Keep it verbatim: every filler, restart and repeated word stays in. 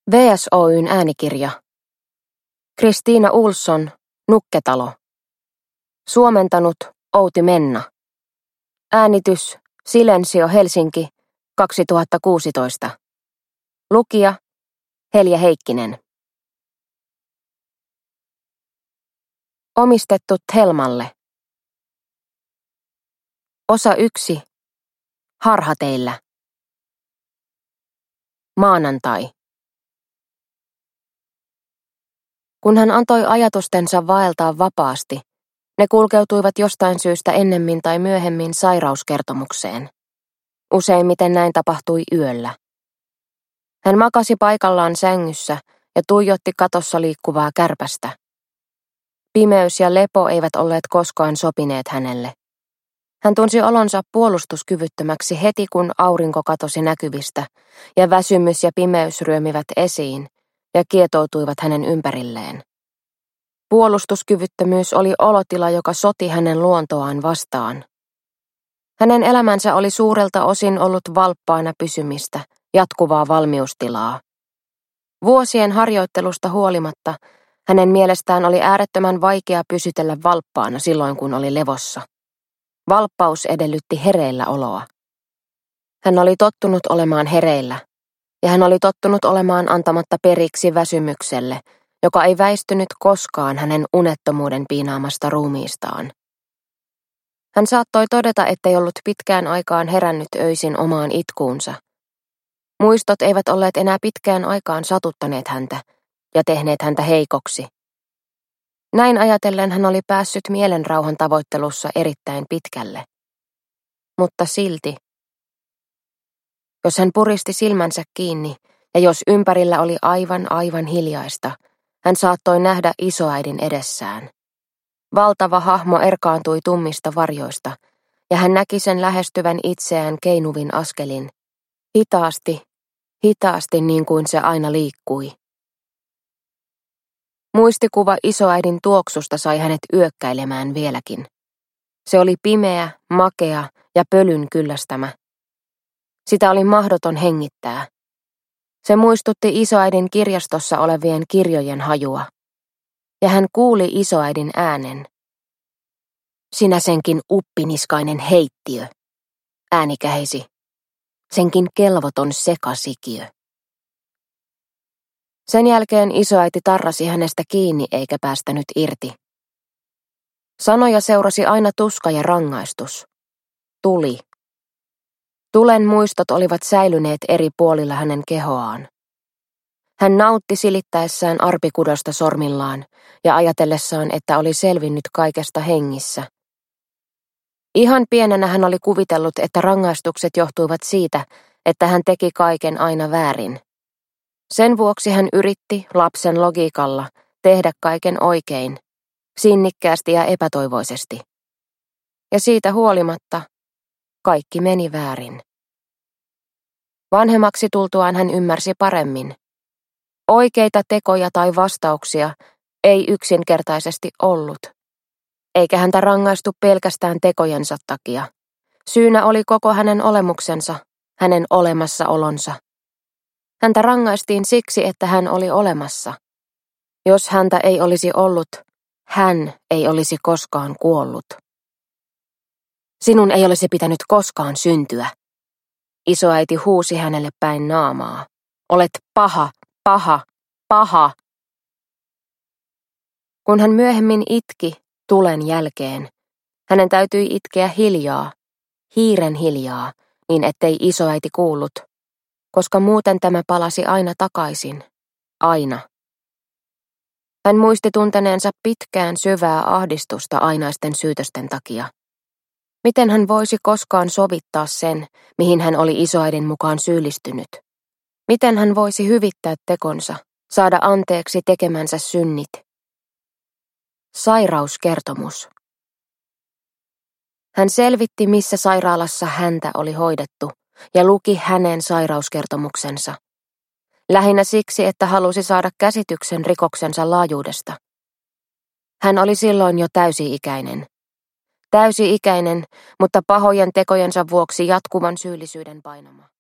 V S Oy:n äänikirja. Kristiina Olsson, Nukketalo. Suomentanut Outi Menna. Äänitys Silensio Helsinki kaksituhattakuusitoista. Lukija Helja Heikkinen. Omistettu Thelmalle. Osa yksi. Harha teillä. Maanantai. Kun hän antoi ajatustensa vaeltaa vapaasti, ne kulkeutuivat jostain syystä ennemmin tai myöhemmin sairauskertomukseen. Useimmiten näin tapahtui yöllä. Hän makasi paikallaan sängyssä ja tuijotti katossa liikkuvaa kärpästä. Pimeys ja lepo eivät olleet koskaan sopineet hänelle. Hän tunsi olonsa puolustuskyvyttömäksi heti, kun aurinko katosi näkyvistä ja väsymys ja pimeys ryömivät esiin ja kietoutuivat hänen ympärilleen. Puolustuskyvyttömyys oli olotila, joka soti hänen luontoaan vastaan. Hänen elämänsä oli suurelta osin ollut valppaana pysymistä, jatkuvaa valmiustilaa. Vuosien harjoittelusta huolimatta hänen mielestään oli äärettömän vaikea pysytellä valppaana silloin, kun oli levossa. Valppaus edellytti hereillä oloa. Hän oli tottunut olemaan hereillä, ja hän oli tottunut olemaan antamatta periksi väsymykselle, joka ei väistynyt koskaan hänen unettomuuden piinaamasta ruumiistaan. Hän saattoi todeta, ettei ollut pitkään aikaan herännyt öisin omaan itkuunsa. Muistot eivät olleet enää pitkään aikaan satuttaneet häntä ja tehneet häntä heikoksi. Näin ajatellen hän oli päässyt mielenrauhan tavoittelussa erittäin pitkälle. Mutta silti, jos hän puristi silmänsä kiinni ja jos ympärillä oli aivan aivan hiljaista, hän saattoi nähdä isoäidin edessään. Valtava hahmo erkaantui tummista varjoista, ja hän näki sen lähestyvän itseään keinuvin askelin. Hitaasti, hitaasti niin kuin se aina liikkui. Muistikuva isoäidin tuoksusta sai hänet yökkäilemään vieläkin. Se oli pimeä, makea ja pölyn kyllästämä. Sitä oli mahdoton hengittää. Se muistutti isoäidin kirjastossa olevien kirjojen hajua. Ja hän kuuli isoäidin äänen. Sinä senkin uppiniskainen heittiö, ääni kähisi. Senkin kelvoton sekasikiö. Sen jälkeen isoäiti tarrasi hänestä kiinni eikä päästänyt irti. Sanoja seurasi aina tuska ja rangaistus. Tuli. Tulen muistot olivat säilyneet eri puolilla hänen kehoaan. Hän nautti silittäessään arpikudosta sormillaan ja ajatellessaan, että oli selvinnyt kaikesta hengissä. Ihan pienenä hän oli kuvitellut, että rangaistukset johtuivat siitä, että hän teki kaiken aina väärin. Sen vuoksi hän yritti lapsen logiikalla tehdä kaiken oikein, sinnikkäästi ja epätoivoisesti. Ja siitä huolimatta kaikki meni väärin. Vanhemmaksi tultuaan hän ymmärsi paremmin. Oikeita tekoja tai vastauksia ei yksinkertaisesti ollut, eikä häntä rangaistu pelkästään tekojensa takia. Syynä oli koko hänen olemuksensa, hänen olemassaolonsa. Häntä rangaistiin siksi, että hän oli olemassa. Jos häntä ei olisi ollut, hän ei olisi koskaan kuollut. Sinun ei olisi pitänyt koskaan syntyä. Isoäiti huusi hänelle päin naamaa. Olet paha, paha, paha. Kun hän myöhemmin itki tulen jälkeen, hänen täytyi itkeä hiljaa, hiiren hiljaa, niin ettei isoäiti kuullut, koska muuten tämä palasi aina takaisin, aina. Hän muisti tunteneensa pitkään syvää ahdistusta ainaisten syytösten takia. Miten hän voisi koskaan sovittaa sen, mihin hän oli isoäidin mukaan syyllistynyt? Miten hän voisi hyvittää tekonsa, saada anteeksi tekemänsä synnit? Sairauskertomus. Hän selvitti, missä sairaalassa häntä oli hoidettu, ja luki hänen sairauskertomuksensa. Lähinnä siksi, että halusi saada käsityksen rikoksensa laajuudesta. Hän oli silloin jo täysi-ikäinen. Täysi-ikäinen, mutta pahojen tekojensa vuoksi jatkuvan syyllisyyden painama.